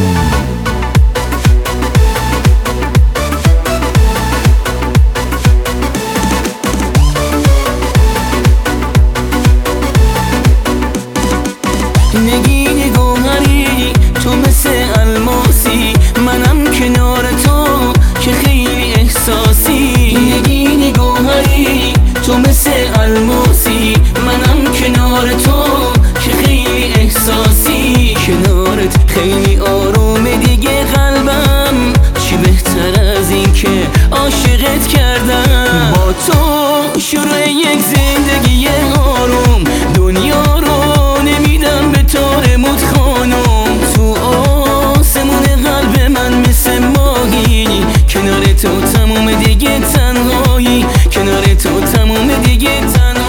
نگین گوهری تو مثل الماسی، منم کنار تو که خیلی احساسی. نگین گوهری تو مثل الماسی، منم کنار تو که خیلی احساسی. کنارت خیلی آرومه دیگه قلبم، چی بهتر از این که عاشقت کردم. با تو شروع یک زندگی آروم، دنیا رو نمیدم به تارمود خانم. تو آسمون قلب من مثل ماهی، کنار تو تموم دیگه تنهایی، کنار تو تموم دیگه تنهایی.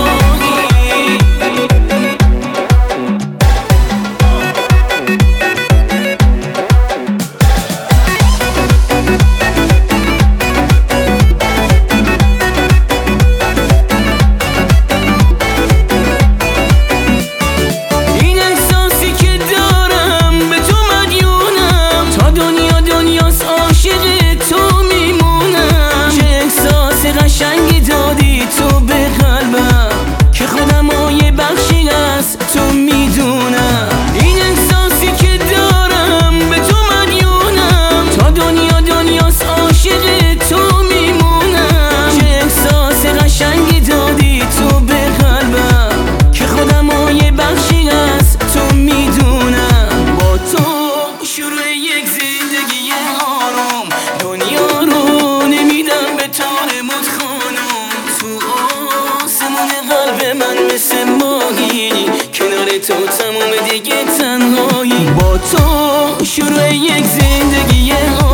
قشنگی دادی تو به قلبم که خودم یه بخشی از تو میدونم. این احساسی که دارم به تو مدیونم، تا دنیاست عاشق تو میمونم. چه احساس قشنگی دادی تو به قلبم که خودم یه بخشی از تو میدونم. با تو شروع یک زندگی آروم، دنیا رو نمیدم به تارمود خانم. تو آسمون قلب من مثل ماهی، کنار تو تموم دیگه تنهایی. با تو شروع یک زندگی